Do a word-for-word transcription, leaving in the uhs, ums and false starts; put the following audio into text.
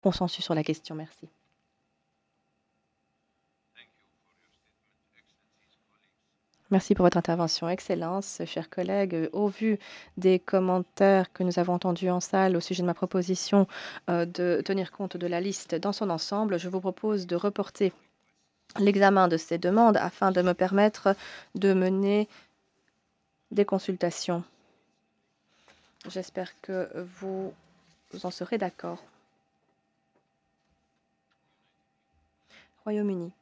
Consensus sur la question, merci. Merci pour votre intervention, Excellence, chers collègues. Heu, au vu des commentaires que nous avons entendus en salle au sujet de ma proposition, heu, de tenir compte de la liste dans son ensemble, je vous propose de reporter l'examen de ces demandes afin de me permettre de mener des consultations. J'espère que vous en serez d'accord. Royaume-Uni.